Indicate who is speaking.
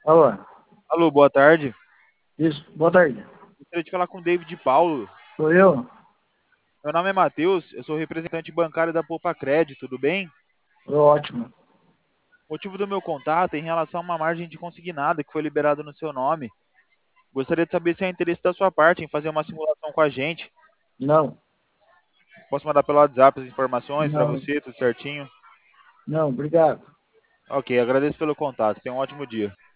Speaker 1: Alô,
Speaker 2: Alô, boa tarde.
Speaker 1: isso, boa tarde.
Speaker 2: Gostaria de falar com o David Paulo.
Speaker 1: Sou eu?
Speaker 2: Meu nome é Matheus, eu sou representante bancário da Poupa Crédito, tudo bem?
Speaker 1: Ótimo.
Speaker 2: O motivo do meu contato é em relação a uma margem de consignado que foi liberada no seu nome. Gostaria de saber se há interesse da sua parte em fazer uma simulação com a gente.
Speaker 1: Não,
Speaker 2: Posso mandar pelo WhatsApp as informações para
Speaker 1: não,
Speaker 2: você, tudo certinho?
Speaker 1: não, obrigado.
Speaker 2: Ok, agradeço pelo contato. Tenha um ótimo dia.